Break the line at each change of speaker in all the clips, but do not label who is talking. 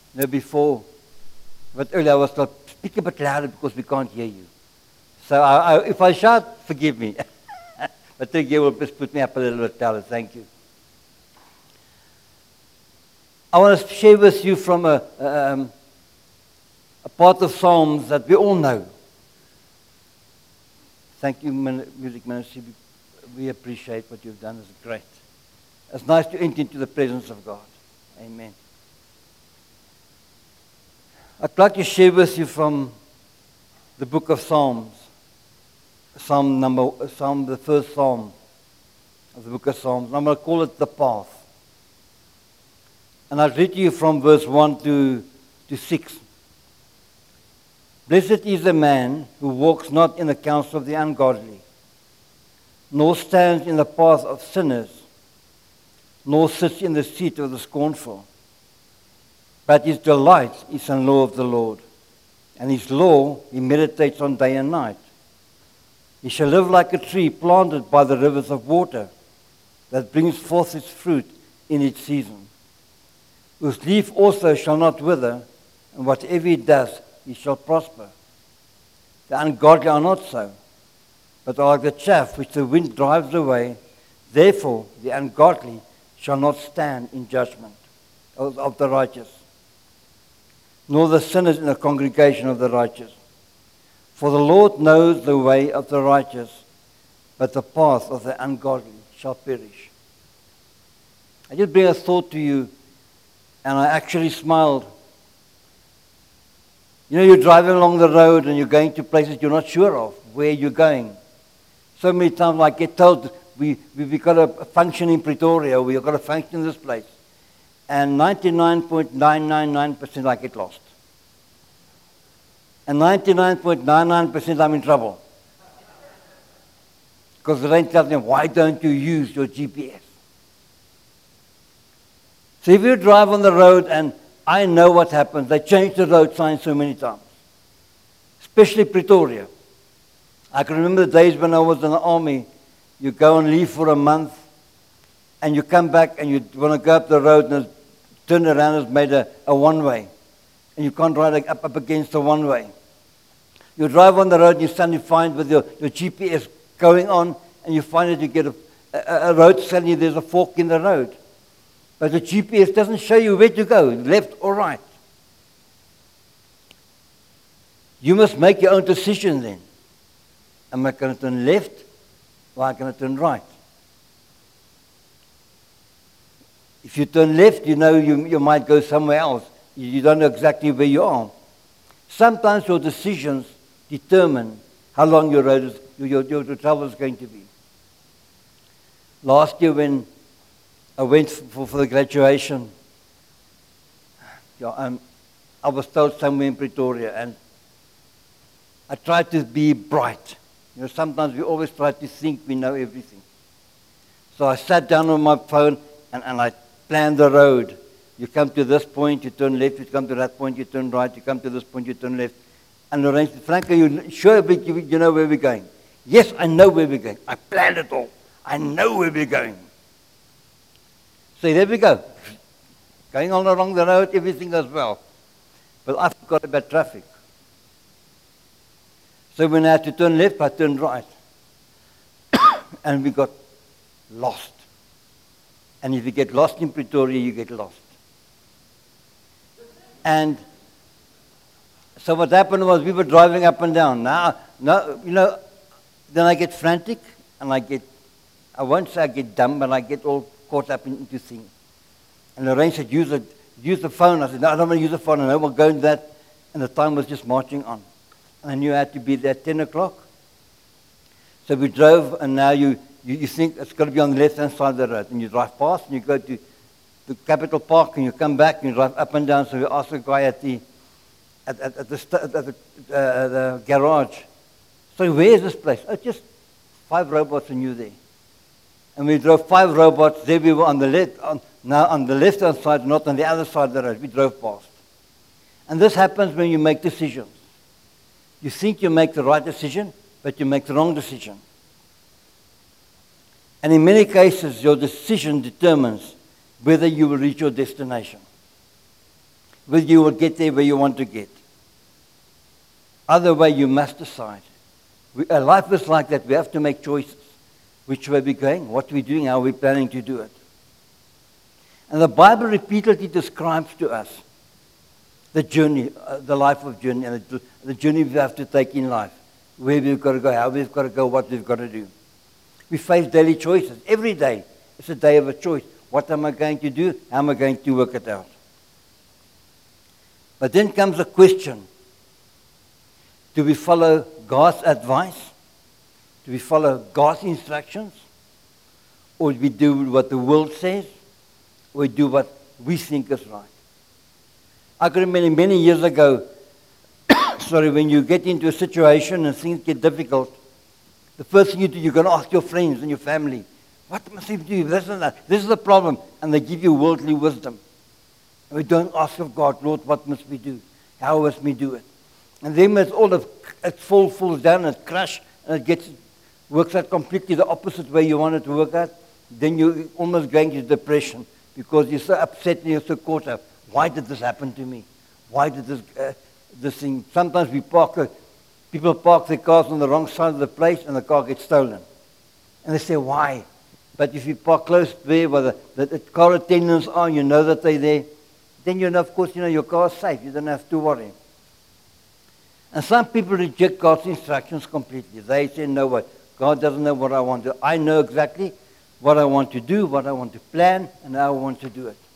before. But earlier I was told, speak a bit louder because we can't hear you. So if I shout, forgive me. But thank you will just put me up a little bit louder. Thank you. I want to share with you from a part of Psalms that we all know. Thank you, music ministry. We appreciate what you've done. It's great. It's nice to enter into the presence of God. Amen. I'd like to share with you from the book of Psalms. The first Psalm of the book of Psalms. I'm going to call it The Path. And I'll read to you from verse 1 to 6. Blessed is the man who walks not in the counsel of the ungodly, nor stands in the path of sinners, nor sits in the seat of the scornful. But his delight is in the law of the Lord, and his law he meditates on day and night. He shall live like a tree planted by the rivers of water, that brings forth its fruit in its season, whose leaf also shall not wither, and whatever he does, he shall prosper. The ungodly are not so, but are like the chaff which the wind drives away. Therefore, the ungodly shall not stand in judgment of the righteous, nor the sinners in the congregation of the righteous. For the Lord knows the way of the righteous, but the path of the ungodly shall perish. I just bring a thought to you, and I actually smiled. You know, you're driving along the road and you're going to places you're not sure of where you're going. So many times I get told, we've got a function in Pretoria, we've got a function in this place. And 99.999% I get lost. And 99.99% I'm in trouble. Because the rain tells them, why don't you use your GPS? So if you drive on the road, and I know what happens, they change the road signs so many times. Especially Pretoria. I can remember the days when I was in the army. You go on leave for a month, and you come back and you want to go up the road, and turn around, it's made a one-way. And you can't ride up against the one-way. You drive on the road and you suddenly find with your GPS going on, and you find that you get a road, suddenly there's a fork in the road. But the GPS doesn't show you where to go, left or right. You must make your own decision then. Am I going to turn left or am I going to turn right? If you turn left, you know you might go somewhere else. You don't know exactly where you are. Sometimes your decisions determine how long your road is, your travel is going to be. Last year when I went for the graduation, I was told somewhere in Pretoria, and I tried to be bright. You know, sometimes we always try to think we know everything. So I sat down on my phone and I planned the road. You come to this point, you turn left. You come to that point, you turn right. You come to this point, you turn left. And Lorraine said, Frank, are you sure you know where we're going? Yes, I know where we're going. I planned it all. I know where we're going. So there we go. Going on along the road, everything goes well. But I forgot about traffic. So when I had to turn left, I turned right. And we got lost. And if you get lost in Pretoria, you get lost. And so what happened was we were driving up and down. Now, you know, then I get frantic, and I won't say I get dumb, but I get all caught up into things. And Lorraine said, use the phone. I said, no, I don't want to use the phone. And I will go into that. And the time was just marching on. And I knew I had to be there at 10 o'clock. So we drove, and now you think it's got to be on the left-hand side of the road. And you drive past, and you go to the Capital Park, and you come back, and you drive up and down. So we asked the guy at the garage, so where is this place? Oh, just 5 robots and you there. And we drove 5 robots. There we were on the left, now on the left-hand side, not on the other side of the road. We drove past. And this happens when you make decisions. You think you make the right decision, but you make the wrong decision. And in many cases, your decision determines whether you will reach your destination. whether you will get there where you want to get. Either way, you must decide. A life is like that. We have to make choices. Which way we're going, what we're doing, how we're planning to do it. And the Bible repeatedly describes to us the journey, the life of journey, and the journey we have to take in life. Where we've got to go, how we've got to go, what we've got to do. We face daily choices. Every day is a day of a choice. What am I going to do? How am I going to work it out? But then comes the question, do we follow God's advice? Do we follow God's instructions? Or do we do what the world says? Or we do what we think is right? I can remember many years ago, when you get into a situation and things get difficult, the first thing you do, you're going to ask your friends and your family, what must I do? This and that. This is the problem. And they give you worldly wisdom. And we don't ask of God, Lord, what must we do? How must we do it? And then when it falls down and it crashes and it works out completely the opposite way you want it to work out, then you're almost going into depression because you're so upset and you're so caught up. Why did this happen to me? Why did this thing? Sometimes people park their cars on the wrong side of the place and the car gets stolen. And they say, why? But if you park close there where the car attendants are, you know that they're there, then you know, of course, your car is safe. You don't have to worry. And some people reject God's instructions completely. They say, no, what? God doesn't know what I want to do. I know exactly what I want to do, what I want to plan, and how I want to do it.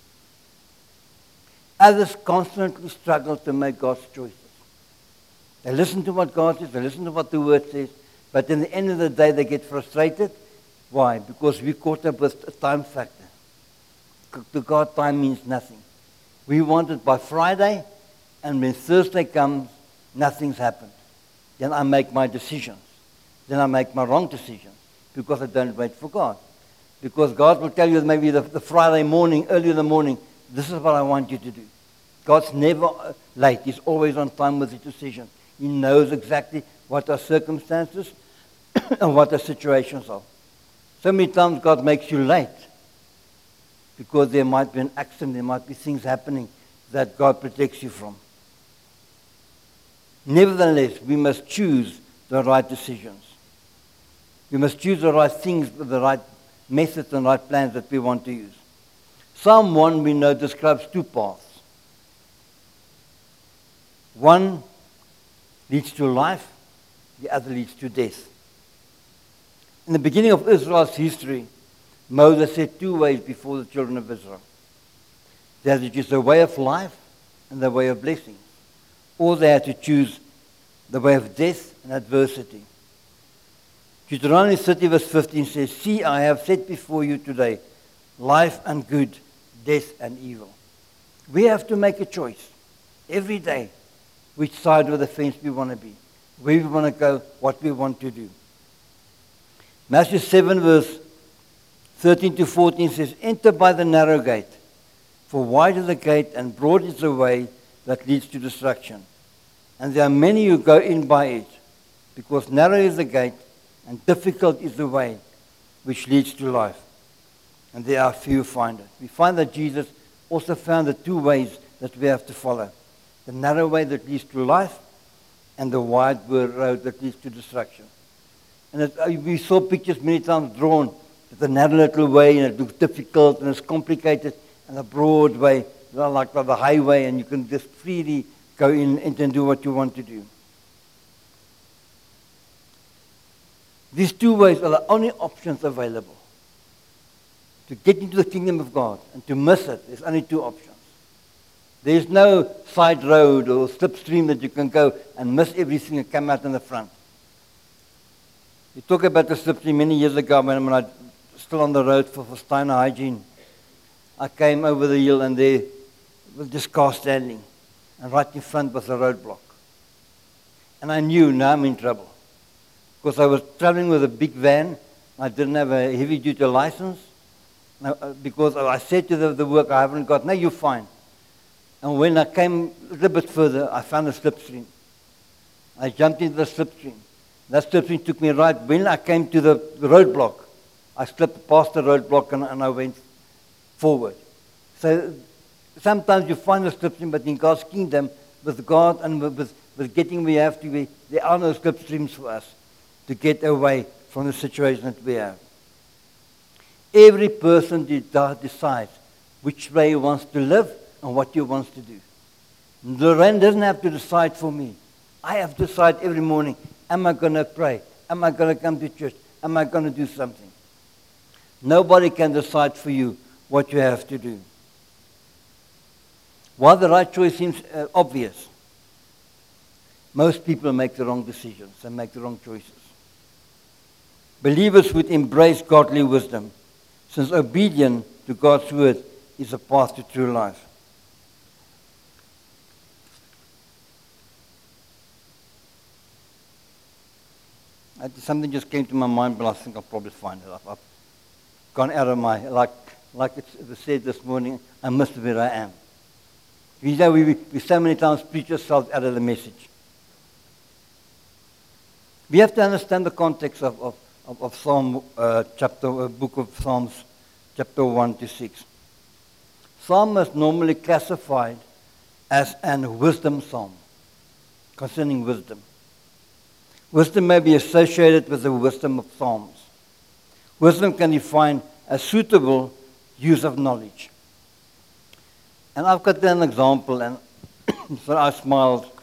Others constantly struggle to make God's choices. They listen to what God says, they listen to what the Word says, but in the end of the day, they get frustrated. Why? Because we're caught up with a time factor. To God, time means nothing. We want it by Friday, and when Thursday comes, nothing's happened. Then I make my decisions. Then I make my wrong decisions because I don't wait for God. Because God will tell you maybe the Friday morning, early in the morning, this is what I want you to do. God's never late. He's always on time with his decision. He knows exactly what our circumstances and what our situations are. So many times God makes you late because there might be an accident, there might be things happening that God protects you from. Nevertheless, we must choose the right decisions. We must choose the right things, the right methods and right plans that we want to use. Psalm 1, we know, describes two paths. One leads to life, the other leads to death. In the beginning of Israel's history, Moses set two ways before the children of Israel. They had to choose the way of life and the way of blessing. Or they had to choose the way of death and adversity. Deuteronomy 30 verse 15 says, see, I have set before you today life and good, death and evil. We have to make a choice every day which side of the fence we want to be, where we want to go, what we want to do. Matthew 7 verse 13 to 14 says, enter by the narrow gate, for wide is the gate and broad is the way that leads to destruction. And there are many who go in by it, because narrow is the gate and difficult is the way which leads to life. And there are few who find it. We find that Jesus also found the two ways that we have to follow. The narrow way that leads to life and the wide road that leads to destruction. And we saw pictures many times drawn, the narrow little way, and it looks difficult and it's complicated, and the broad way, like the highway, and you can just freely go in and do what you want to do. These two ways are the only options available. To get into the kingdom of God and to miss it, there's only two options. There's no side road or slipstream that you can go and miss everything and come out in the front. We talked about the slipstream many years ago when I was still on the road for Steiner Hygiene. I came over the hill and there was this car standing, and right in front was a roadblock. And I knew now I'm in trouble. Because I was traveling with a big van. I didn't have a heavy-duty license. Because I said to the work, I haven't got, no, you're fine. And when I came a little bit further, I found a slipstream. I jumped into the slipstream. That slipstream took me right. When I came to the roadblock, I slipped past the roadblock and I went forward. So sometimes you find the slipstream, but in God's kingdom, with God and with getting where you have to be, there are no slipstreams for us to get away from the situation that we have. Every person decides which way he wants to live and what he wants to do. Lorraine doesn't have to decide for me. I have to decide every morning, am I going to pray? Am I going to come to church? Am I going to do something? Nobody can decide for you what you have to do. While the right choice seems obvious, most people make the wrong decisions and make the wrong choices. Believers would embrace godly wisdom, since obedience to God's word is a path to true life. Something just came to my mind, but I think I'll probably find it. I've gone out of my, like it was said this morning, I missed where I am. You know, we so many times preach ourselves out of the message. We have to understand the context of Psalm book of Psalms, chapter 1 to 6. Psalm is normally classified as an wisdom psalm, concerning wisdom. Wisdom may be associated with the wisdom of Psalms. Wisdom can define a suitable use of knowledge. And I've got an example, and so I smiled.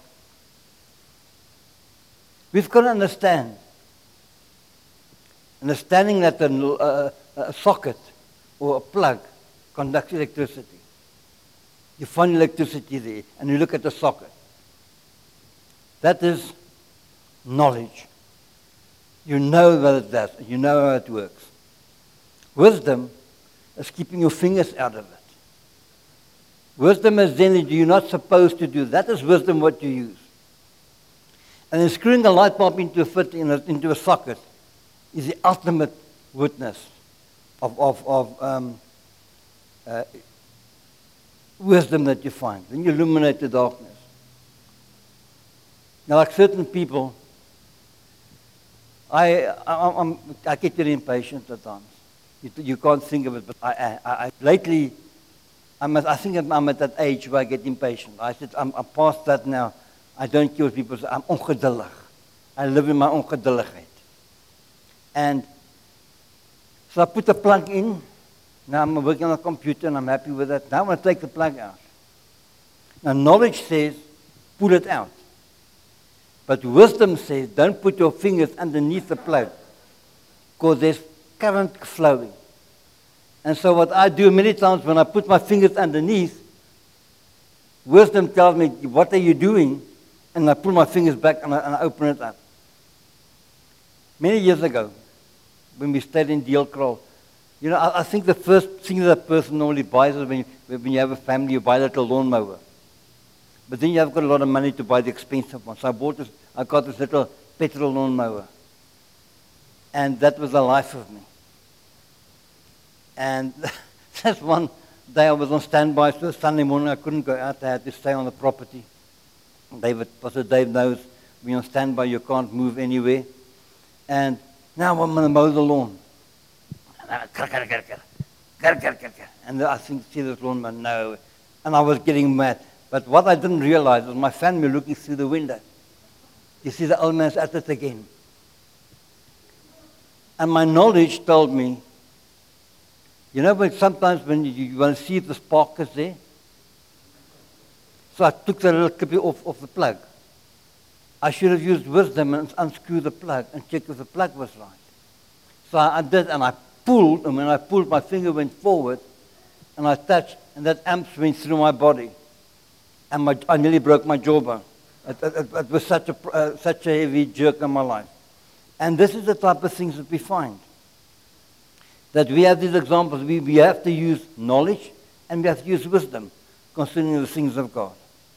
We've got to understand. Understanding that a socket or a plug conducts electricity. You find electricity there, and you look at the socket. That is knowledge. You know what it does. You know how it works. Wisdom is keeping your fingers out of it. Wisdom is then that you're not supposed to do. That is wisdom what you use. And then screwing a light bulb into a socket is the ultimate witness of wisdom that you find. Then you illuminate the darkness. Now, like certain people, I get very impatient at times. You can't think of it, but I lately, I think I'm at that age where I get impatient. I said, I'm past that now. I don't care what people say. I'm ongeduldig. I live in my ongeduldigheid. And so I put the plug in. Now I'm working on a computer and I'm happy with that. Now I want to take the plug out. Now knowledge says, pull it out. But wisdom says, don't put your fingers underneath the plug, because there's current flowing. And so what I do many times when I put my fingers underneath, wisdom tells me, what are you doing? And I pull my fingers back and I open it up. Many years ago, when we stayed in Deelkraal, you know, I think the first thing that a person normally buys is when you have a family, you buy a little lawnmower. But then you have got a lot of money to buy the expensive one. So I got this little petrol lawnmower. And that was the life of me. And that's one day I was on standby. So Sunday morning I couldn't go out. I had to stay on the property. Pastor Dave knows when you're on standby you can't move anywhere. And now I'm going to mow the lawn. And I think, see this lawnmower? No. And I was getting mad. But what I didn't realize was my family looking through the window. You see the old man's at it again. And my knowledge told me, you know, but sometimes when you want to see if the spark is there. So I took the little clip off the plug. I should have used wisdom and unscrewed the plug and checked if the plug was right. So I did, and I pulled, and when I pulled, my finger went forward, and I touched, and that amps went through my body. And I nearly broke my jawbone. It was such a heavy jerk in my life. And this is the type of things that we find. That we have these examples. We have to use knowledge and we have to use wisdom concerning the things of God.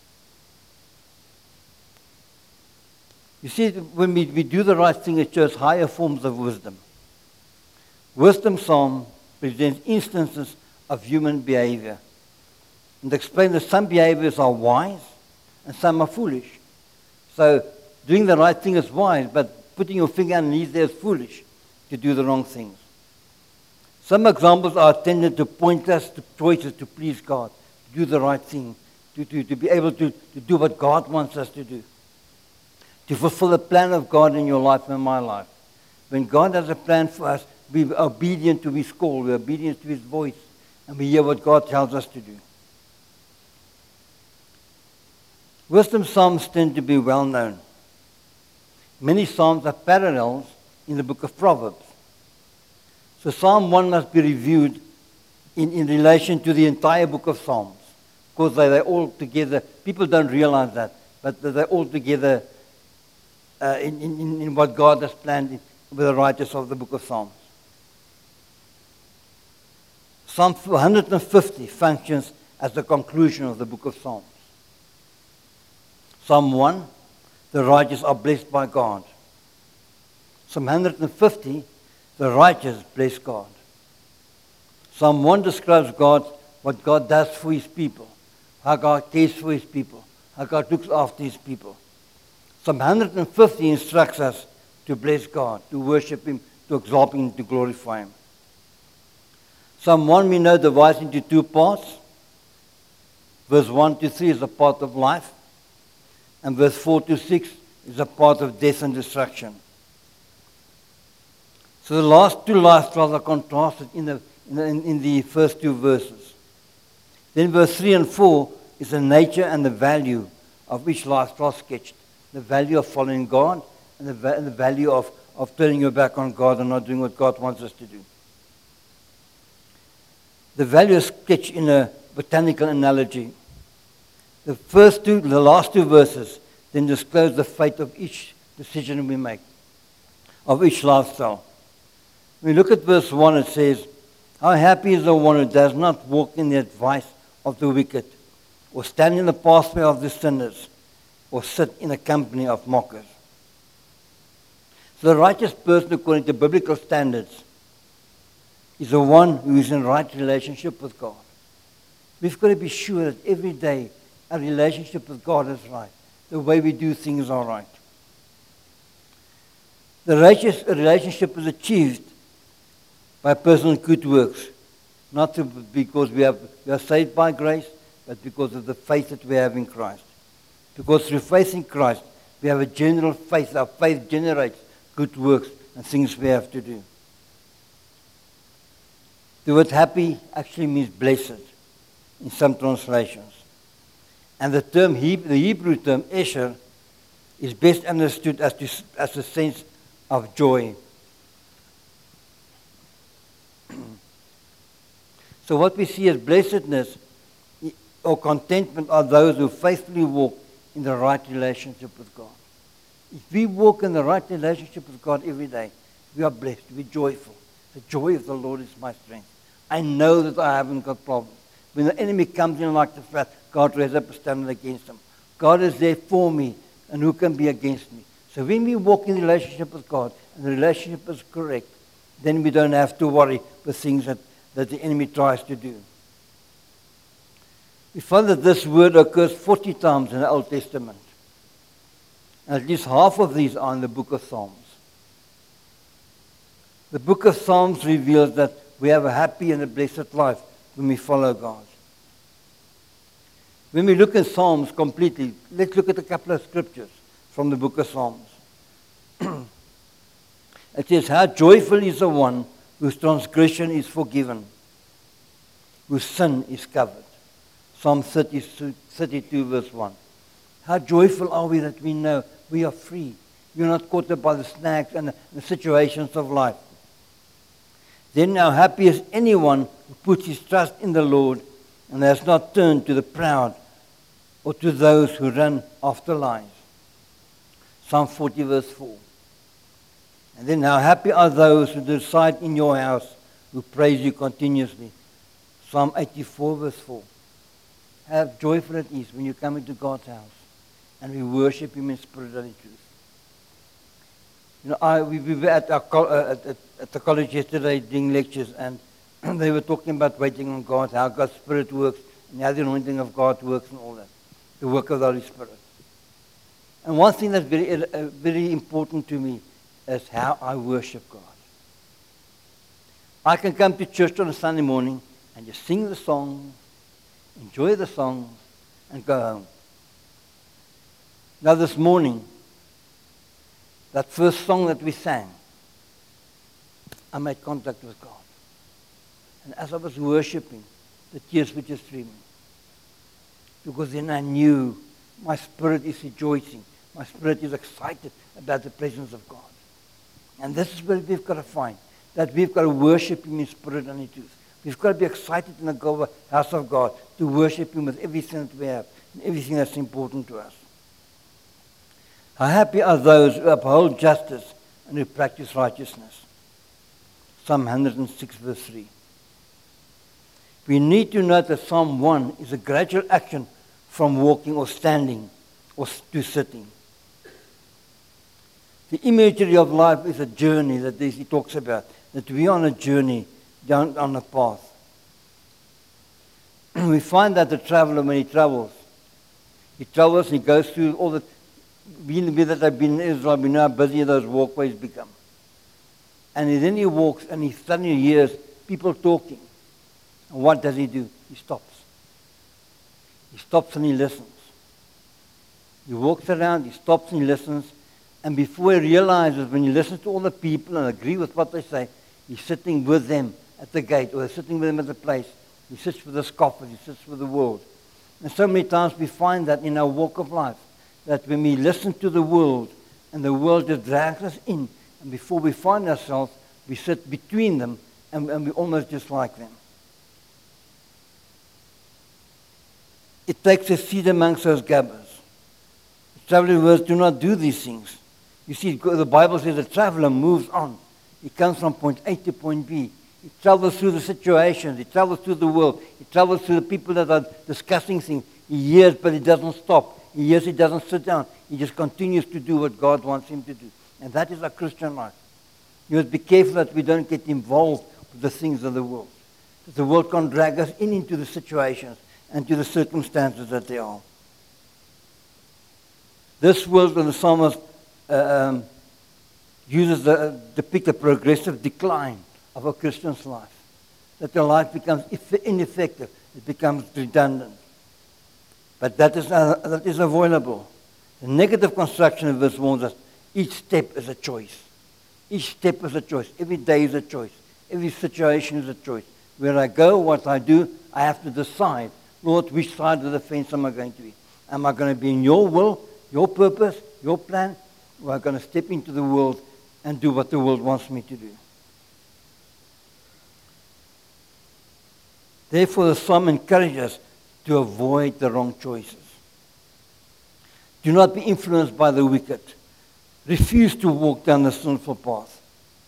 You see, when we do the right thing, it shows higher forms of wisdom. Wisdom Psalm presents instances of human behavior and explains that some behaviors are wise and some are foolish. So doing the right thing is wise, but putting your finger underneath there is foolish to do the wrong things. Some examples are intended to point us to choices to please God, do the right thing, to be able to do what God wants us to do, to fulfill the plan of God in your life and my life. When God has a plan for us, we are obedient to His call, we are obedient to His voice, and we hear what God tells us to do. Wisdom Psalms tend to be well known. Many Psalms are parallels in the book of Proverbs. So Psalm 1 must be reviewed in relation to the entire book of Psalms, because they're all together. People don't realize that, but they're all together in what God has planned with the writers of the book of Psalms. Psalm 150 functions as the conclusion of the book of Psalms. Psalm 1, the righteous are blessed by God. Psalm 150, the righteous bless God. Psalm 1 describes God, what God does for His people, how God cares for His people, how God looks after His people. Psalm 150 instructs us to bless God, to worship Him, to exalt Him, to glorify Him. Psalm 1 we know divides into two parts. Verse 1 to 3 is a part of life, and verse 4 to 6 is a part of death and destruction. So the last two lifestyles are contrasted in the first two verses. Then verse 3 and 4 is the nature and the value of each lifestyle sketched. The value of following God and the value of turning your back on God and not doing what God wants us to do. The value is sketched in a botanical analogy. The last two verses then disclose the fate of each decision we make, of each lifestyle. When we look at verse 1, it says, "How happy is the one who does not walk in the advice of the wicked, or stand in the pathway of the sinners, or sit in the company of mockers." So the righteous person, according to biblical standards, is the one who is in right relationship with God. We've got to be sure that every day our relationship with God is right. The way we do things are right. The righteous relationship is achieved by personal good works, not because we are saved by grace, but because of the faith that we have in Christ. Because through faith in Christ, we have a general faith. Our faith generates good works and things we have to do. The word happy actually means blessed in some translations. And the Hebrew term, esher, is best understood as a sense of joy. So what we see as blessedness or contentment are those who faithfully walk in the right relationship with God. If we walk in the right relationship with God every day, we are blessed, we're joyful. The joy of the Lord is my strength. I know that I haven't got problems. When the enemy comes in like the flood, God raises up a standard against him. God is there for me, and who can be against me? So when we walk in relationship with God, and the relationship is correct, then we don't have to worry with things that the enemy tries to do. We find that this word occurs 40 times in the Old Testament. And at least half of these are in the book of Psalms. The book of Psalms reveals that we have a happy and a blessed life when we follow God. When we look at Psalms completely, let's look at a couple of scriptures from the book of Psalms. It says, "How joyful is the one whose transgression is forgiven, whose sin is covered." Psalm 32 verse 1. How joyful are we that we know we are free. We're not caught up by the snags and the situations of life. Then how happy is anyone who puts his trust in the Lord and has not turned to the proud or to those who run after lies. Psalm 40 verse 4. And then how happy are those who reside in your house, who praise you continuously. Psalm 84 verse 4. How joyful it is when you come into God's house and we worship Him in spirit and in truth. You know, we were at the college yesterday doing lectures, and they were talking about waiting on God, how God's Spirit works, and how the anointing of God works and all that. The work of the Holy Spirit. And one thing that's very important to me is how I worship God. I can come to church on a Sunday morning and just sing the song enjoy the songs, and go home. Now this morning, that first song that we sang, I made contact with God. And as I was worshiping, the tears were just streaming. Because then I knew my spirit is rejoicing. My spirit is excited about the presence of God. And this is what we've got to find, that we've got to worship Him in spirit and in truth. We've got to be excited in the house of God to worship Him with everything that we have and everything that's important to us. How happy are those who uphold justice and who practice righteousness. Psalm 106 verse 3. We need to note that Psalm 1 is a gradual action from walking or standing or to sitting. The imagery of life is a journey that he talks about, that we are on a journey down on a path. We find that the traveler, when he travels and he goes through all the, we that have been in Israel, we know how busy those walkways become. And then he walks and he suddenly hears people talking. And what does he do? He stops. He stops and he listens. He walks around, he stops and he listens. And before he realizes, when he listens to all the people and agree with what they say, he's sitting with them at the gate, or sitting with them at the place. He sits with the scoffers, he sits with the world. And so many times we find that in our walk of life, that when we listen to the world, and the world just drags us in, and before we find ourselves, we sit between them, and we're almost just like them. It takes a seat amongst those gabbers. The traveling words do not do these things. You see, the Bible says the traveler moves on. He comes from point A to point B. He travels through the situations. He travels through the world. He travels through the people that are discussing things. He hears, but he doesn't stop. He hears, he doesn't sit down. He just continues to do what God wants him to do. And that is our Christian life. You must be careful that we don't get involved with the things of the world. That the world can drag us into the situations and to the circumstances that they are. This world of the psalmist uses depict a progressive decline of a Christian's life. That their life becomes ineffective. It becomes redundant. But that is avoidable. The negative construction of this warns us each step is a choice. Each step is a choice. Every day is a choice. Every situation is a choice. Where I go, what I do, I have to decide, Lord, which side of the fence am I going to be? Am I going to be in your will, your purpose, your plan, or am I going to step into the world and do what the world wants me to do? Therefore, the psalm encourages us to avoid the wrong choices. Do not be influenced by the wicked. Refuse to walk down the sinful path.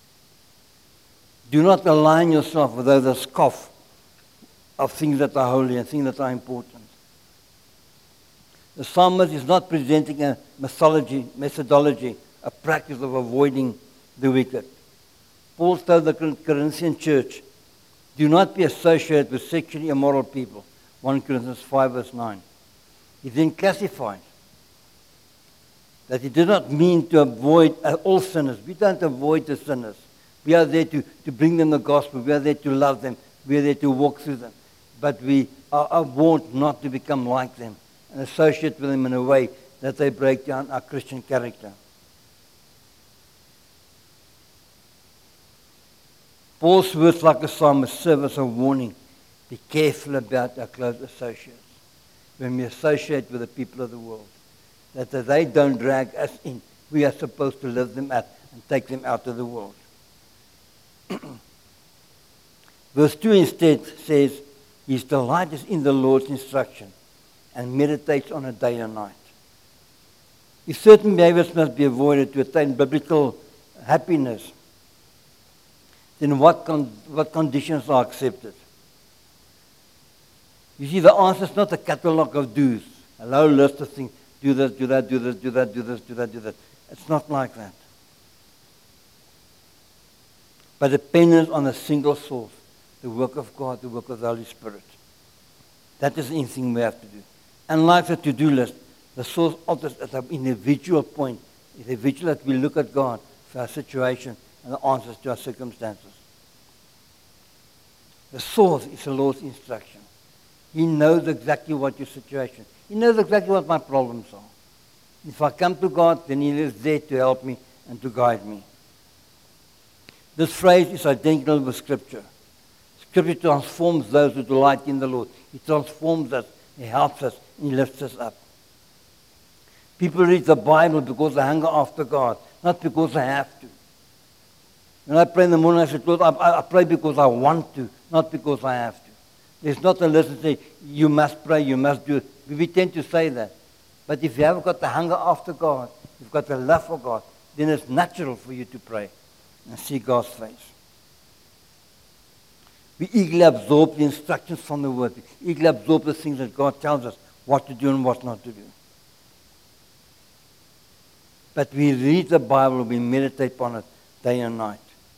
Do not align yourself with those that scoff of things that are holy and things that are important. The psalmist is not presenting a methodology, a practice of avoiding the wicked. Paul told the Corinthian church, do not be associated with sexually immoral people. 1 Corinthians 5 verse 9. He then classified that he did not mean to avoid all sinners. We don't avoid the sinners. We are there to bring them the gospel. We are there to love them. We are there to walk through them. But we are warned not to become like them and associate with them in a way that they break down our Christian character. Paul's words, like a psalmist, serve as a warning. Be careful about our close associates. When we associate with the people of the world, that they don't drag us in. We are supposed to lift them out and take them out of the world. Verse 2 instead says, his delight is in the Lord's instruction and meditates on it day and night. If certain behaviors must be avoided to attain biblical happiness, then what conditions are accepted? You see, the answer is not a catalogue of do's, a long list of things. Do this, do that, do this, do that, do this, do that, do that. It's not like that. But dependence on a single source, the work of God, the work of the Holy Spirit. That is the thing we have to do. And like the to-do list, the source alters at an individual point, individual that we look at God for our situation and the answers to our circumstances. The source is the Lord's instruction. He knows exactly what your situation is. He knows exactly what my problems are. If I come to God, then He is there to help me and to guide me. This phrase is identical with Scripture. Scripture transforms those who delight in the Lord. He transforms us, He helps us, and He lifts us up. People read the Bible because they hunger after God, not because they have to. When I pray in the morning, I say, Lord, I pray because I want to, not because I have to. There's not a list that says, you must pray, you must do it. We tend to say that. But if you haven't got the hunger after God, you've got the love for God, then it's natural for you to pray and see God's face. We eagerly absorb the instructions from the Word. We eagerly absorb the things that God tells us what to do and what not to do. But we read the Bible, we meditate on it day and night.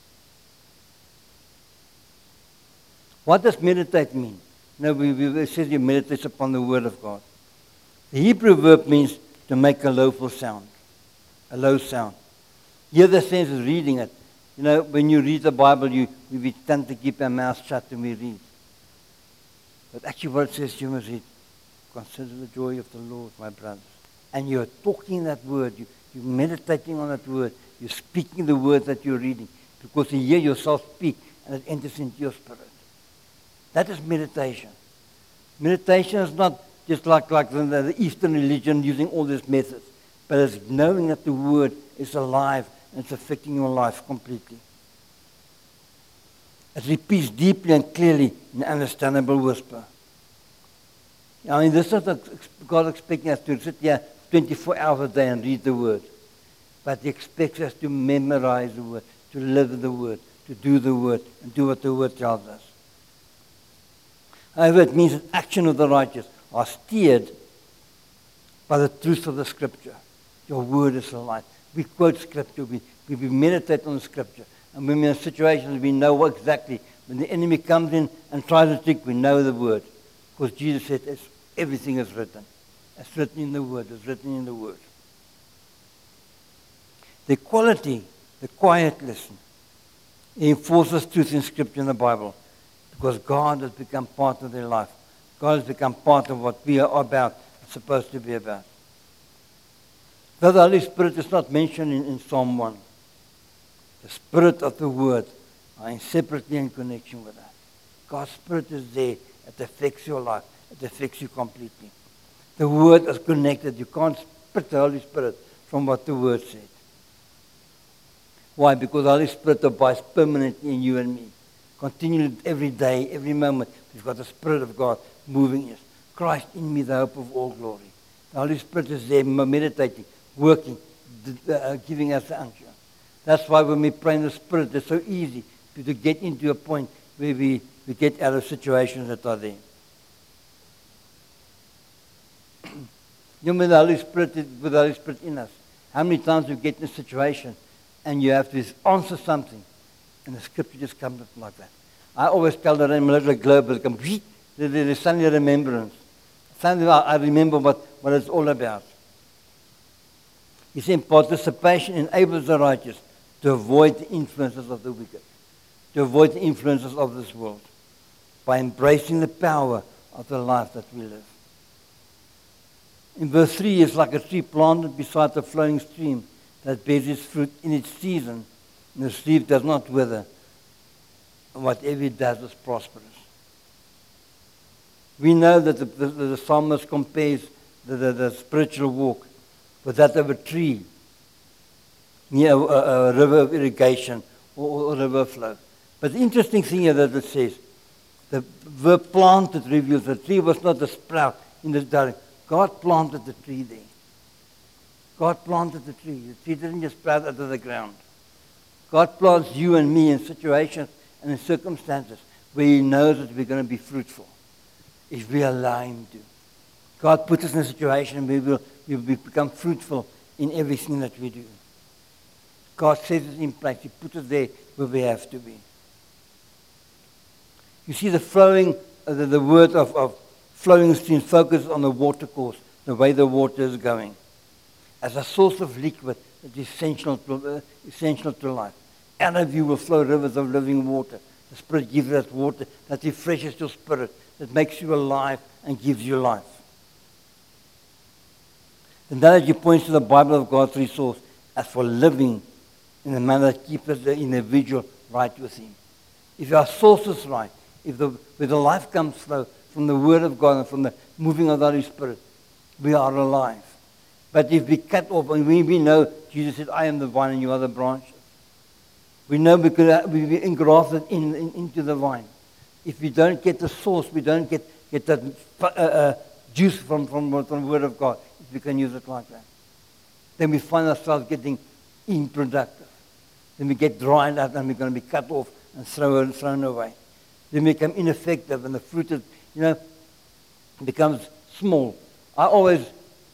What does meditate mean? It says you meditate upon the Word of God. The Hebrew verb means to make a low sound. A low sound. Here the sense is reading it. When you read the Bible, we tend to keep our mouths shut when we read. But actually what it says, you must read, consider the joy of the Lord, my brothers. And you're talking that word, you're meditating on that word, you're speaking the word that you're reading, because you hear yourself speak and it enters into your spirit. That is meditation. Meditation is not just like the Eastern religion using all these methods, but it's knowing that the word is alive and it's affecting your life completely. It repeats deeply and clearly in an understandable whisper. I mean, this is not God expecting us to sit here 24 hours a day and read the word. But He expects us to memorize the word, to live the word, to do the word, and do what the word tells us. However, it means that action of the righteous are steered by the truth of the Scripture. Your word is alive. We quote Scripture, we meditate on the Scripture. And when we're in situations, we know exactly. When the enemy comes in and tries to trick, we know the word. Because Jesus said, everything is written. It's written in the word. It's written in the word. The quality, the quiet listen, enforces truth in Scripture in the Bible. Because God has become part of their life. God has become part of what we are about, supposed to be about. Though the Holy Spirit is not mentioned in Psalm 1, the Spirit of the Word are inseparably in connection with that. God's Spirit is there. It affects your life. It affects you completely. The Word is connected. You can't split the Holy Spirit from what the Word said. Why? Because the Holy Spirit abides permanently in you and me. Continually, every day, every moment, we've got the Spirit of God moving us. Christ in me, the hope of all glory. The Holy Spirit is there meditating, working, giving us the unction. That's why when we pray in the Spirit, it's so easy to get into a point where we get out of situations that are there. With the Holy Spirit in us, how many times we get in a situation and you have to answer something, and the Scripture just comes up like that. I always tell the molecular globe, it comes, there's suddenly a remembrance. Suddenly I remember what it's all about. He said, participation enables the righteous to avoid the influences of the wicked, to avoid the influences of this world, by embracing the power of the life that we live. In verse 3, it's like a tree planted beside the flowing stream that bears its fruit in its season, and the leaf does not wither, and whatever it does is prosperous. We know that the psalmist compares the spiritual walk with that of a tree near a river of irrigation or a river flow. But the interesting thing here that it says, the verb planted reveals the tree was not a sprout in this direction. God planted the tree there. God planted the tree. The tree didn't just sprout out of the ground. God plants you and me in situations and in circumstances where He knows that we're going to be fruitful if we allow Him to. God puts us in a situation where we will become fruitful in everything that we do. God sets us in place. He puts us there where we have to be. You see the flowing, the word of flowing stream focuses on the water course, the way the water is going. As a source of liquid that is essential to life. Out of you will flow rivers of living water. The Spirit gives us water that refreshes your spirit, that makes you alive and gives you life. The analogy points to the Bible of God's resource as for living in a manner that keeps the individual right with Him. If our source is right, where the life comes from the Word of God and from the moving of the Holy Spirit, we are alive. But if we cut off, and we know, Jesus said, I am the vine and you are the branches. We know because we engrafted into the vine. If we don't get the source, we don't get that juice from the Word of God, if we can use it like that, then we find ourselves getting unproductive. Then we get dried up and we're going to be cut off and thrown away. Then we become ineffective and the fruit becomes small. I always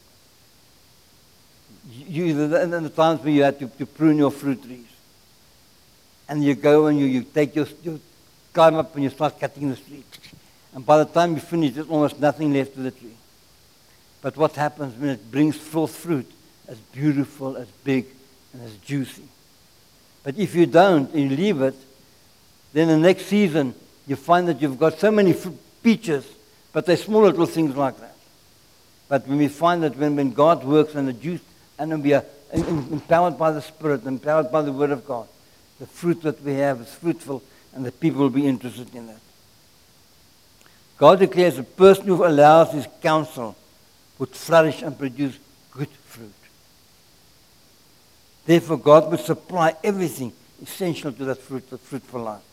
use the times when you have to prune your fruit trees. And you go and you take you climb up and you start cutting the tree. And by the time you finish, there's almost nothing left of the tree. But what happens when it brings forth fruit as beautiful, as big, and as juicy? But if you don't, and you leave it, then the next season, you find that you've got so many peaches, but they're small little things like that. But when we find that when God works and the juice, and when we are empowered by the Spirit, empowered by the Word of God, the fruit that we have is fruitful, and the people will be interested in that. God declares a person who allows his counsel would flourish and produce good fruit. Therefore, God would supply everything essential to that fruitful life.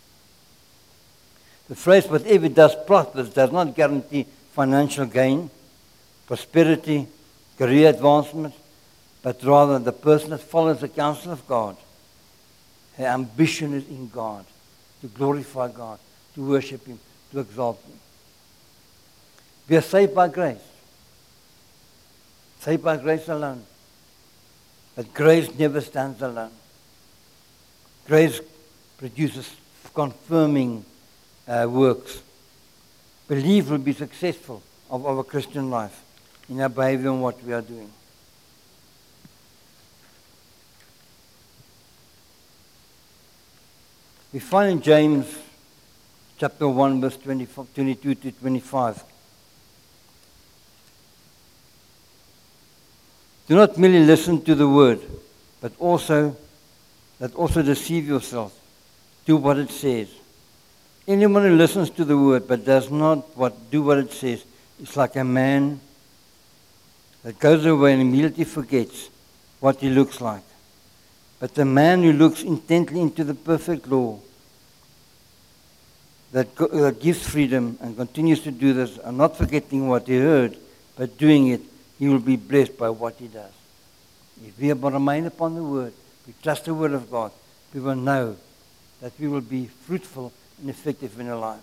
The phrase, whatever does prospers, does not guarantee financial gain, prosperity, career advancement, but rather the person that follows the counsel of God, her ambition is in God, to glorify God, to worship Him, to exalt Him. We are saved by grace. Saved by grace alone. But grace never stands alone. Grace produces confirming works. Belief will be successful of our Christian life in our behavior and what we are doing. We find in James chapter 1, verse 22 to 25. Do not merely listen to the word, but also deceive yourself. Do what it says. Anyone who listens to the word but does not do what it says is like a man that goes away and immediately forgets what he looks like. But the man who looks intently into the perfect law that gives freedom and continues to do this, and not forgetting what he heard, but doing it, he will be blessed by what he does. If we remain upon the word, we trust the word of God, we will know that we will be fruitful and effective in our lives.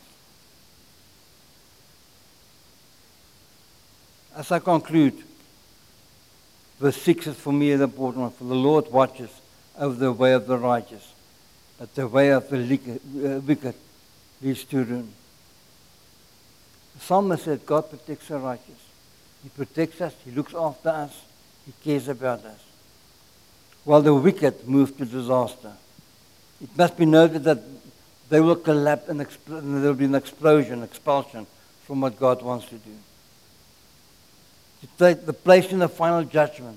As I conclude, verse 6 is for me the important one. For the Lord watches over the way of the righteous, but the way of the wicked leads to ruin. The psalmist said, God protects the righteous. He protects us, He looks after us, He cares about us. While the wicked move to disaster. It must be noted that they will collapse and there will be an expulsion from what God wants to do. To take the place in the final judgment.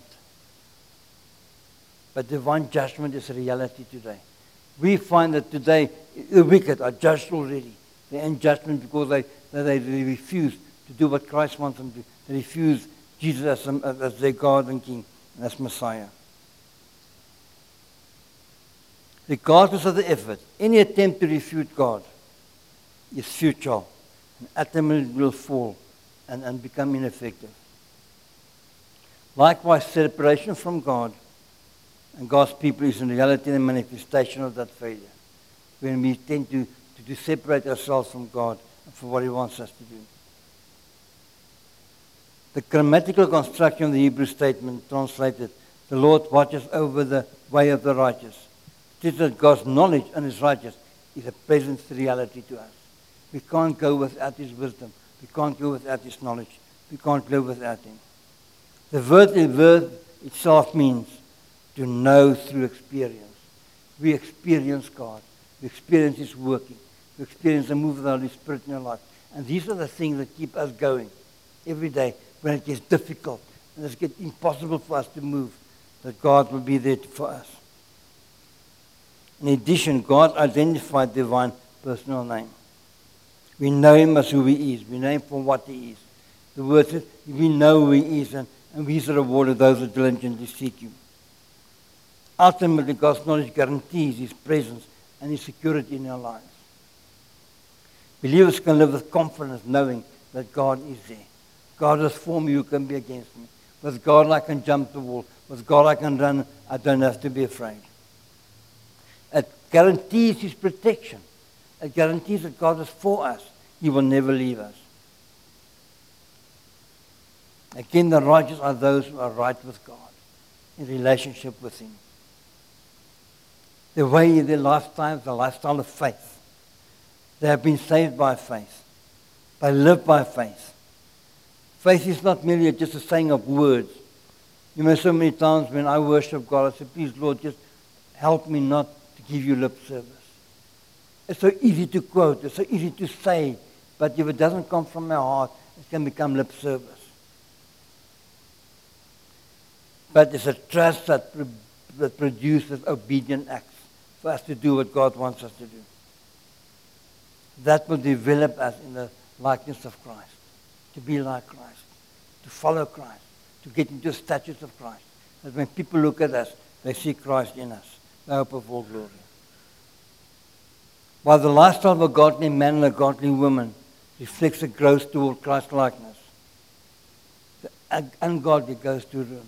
But divine judgment is a reality today. We find that today the wicked are judged already. They're in judgment because they refuse to do what Christ wants them to do. They refuse Jesus as their God and King and as Messiah. Regardless of the effort, any attempt to refute God is futile and ultimately will fall and become ineffective. Likewise, separation from God and God's people is in reality the manifestation of that failure. When we tend to separate ourselves from God and for what He wants us to do. The grammatical construction of the Hebrew statement translated, the Lord watches over the way of the righteous. It is that God's knowledge and His righteousness is a present reality to us. We can't go without His wisdom. We can't go without His knowledge. We can't live without Him. The word itself means to know through experience. We experience God. We experience His working. We experience the move of the Holy Spirit in our life. And these are the things that keep us going every day when it gets difficult and it gets impossible for us to move, that God will be there for us. In addition, God identified the divine personal name. We know him as who he is. We know him for what he is. The word says we know who he is, and he is the reward of those who diligently seek him. Ultimately, God's knowledge guarantees his presence and his security in our lives. Believers can live with confidence knowing that God is there. God is for me, who can be against me? With God I can jump the wall. With God I can run. I don't have to be afraid. It guarantees his protection. It guarantees that God is for us. He will never leave us. Again, the righteous are those who are right with God, in relationship with him. The way their lifestyle is a lifestyle of faith. They have been saved by faith. They live by faith. Faith is not merely just a saying of words. You know, so many times when I worship God, I say, please, Lord, just help me not to give you lip service. It's so easy to quote. It's so easy to say. But if it doesn't come from my heart, it can become lip service. But it's a trust that produces obedient acts for us to do what God wants us to do. That will develop us in the likeness of Christ, to be like Christ, to follow Christ, to get into the statutes of Christ. That when people look at us, they see Christ in us, the hope of all glory. While the lifestyle of a godly man and a godly woman reflects a growth toward Christ-likeness, the ungodly goes to ruin.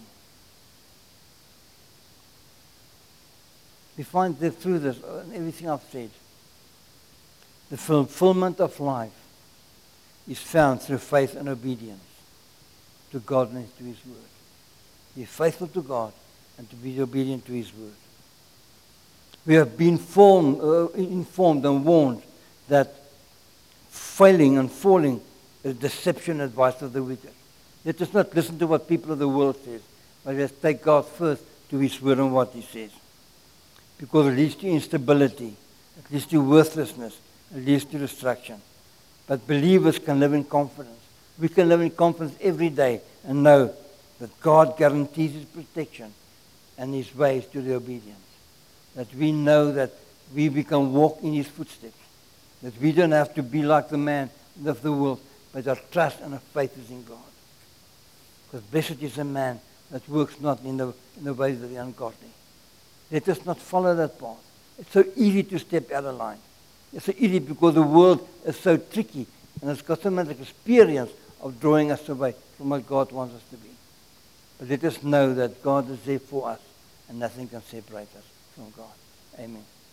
We find that through this, everything I've said, the fulfillment of life is found through faith and obedience to God and to his word. Be faithful to God and to be obedient to his word. We have been informed and warned that failing and falling is deception and advice of the wicked. Let us not listen to what people of the world say, but let us take God first to his word and what he says. Because it leads to instability, it leads to worthlessness, it leads to destruction. But believers can live in confidence. We can live in confidence every day and know that God guarantees his protection and his ways to the obedience. That we know that we can walk in his footsteps. That we don't have to be like the man of the world, but our trust and our faith is in God. Because blessed is a man that works not in the ways of the ungodly. Let us not follow that path. It's so easy to step out of line. It's so easy because the world is so tricky and it's got so much experience of drawing us away from what God wants us to be. But let us know that God is there for us and nothing can separate us from God. Amen.